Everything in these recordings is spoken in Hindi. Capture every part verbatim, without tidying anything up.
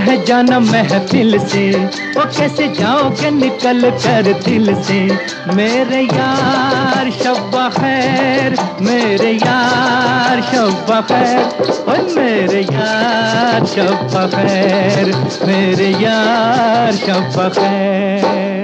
रह जाना महफिल से, वो कैसे जाओगे निकल कर दिल से। मेरे यार शब्बा खैर, मेरे यार शब्बा खैर, ओए मेरे यार शब्बा खैर, मेरे यार शब्बा खैर।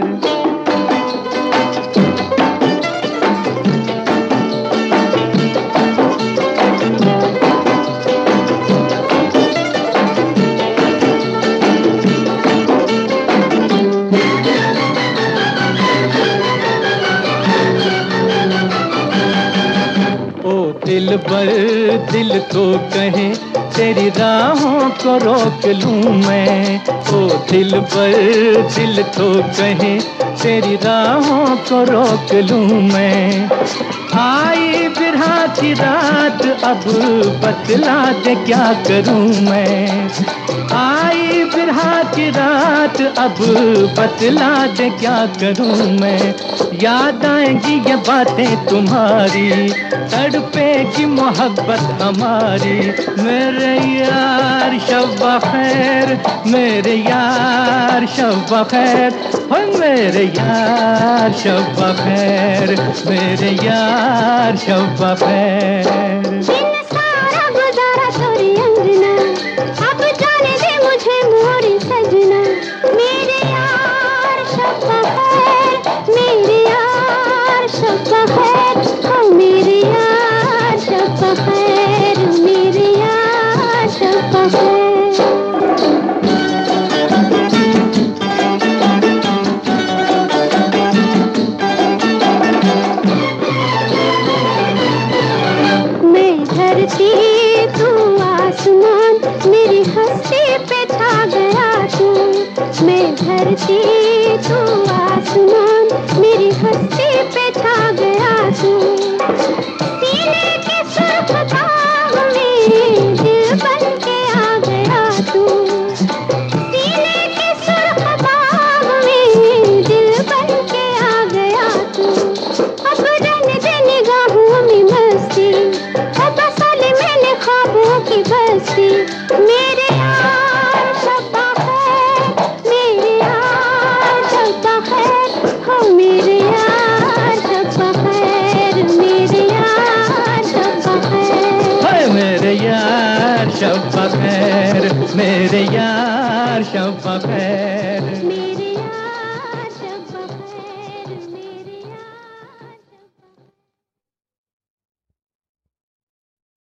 दिल बर दिल तो कहे तेरी राहों को रोक लूं मैं। ओ दिल बर दिल तो कहे तेरी राहों को रोक लूं मैं। आई बिरहा की रात अब बतला दे क्या करूं मैं। आई बिरहा की रात अब बतला दे क्या करूं मैं। याद आएंगी ये बातें तुम्हारी, तड़पेगी मोहब्बत हमारी। मेरे यार शब्बा खैर, मेरे यार शब्बा खैर, हो मेरे यार शब्बा खैर, मेरे यार शब्बा खैर। दिन सारा गुजारा तोरी अंगना, अब जाने दे मुझे मोरी सजना। मेरे यार शब्बा खैर, मेरे यार शब्बा खैर, हो मेरे यार शब्बा खैर, मेरे यार शब्बा खैर। धरती तू आसमान, मेरी हस्ती पे छा गया तू। मैं धरती तू आसमान, मेरी हस्ती पे छा गया तू। सीने के सुर्ख दाग में दिल बन के आ गया तू। सीने के सुर्ख दाग में दिल बन के आ गया तू। अब रंग दे निगाहों में मस्ती, ख्वाबों की बस्ती। मेरे यार शब्बा खैर, मेरे यार शब्बा खैर, हो मेरे यार शब्बा खैर, मेरे यार शब्बा खैर, हाय मेरे यार शब्बा खैर, मेरे यार शब्बा खैर।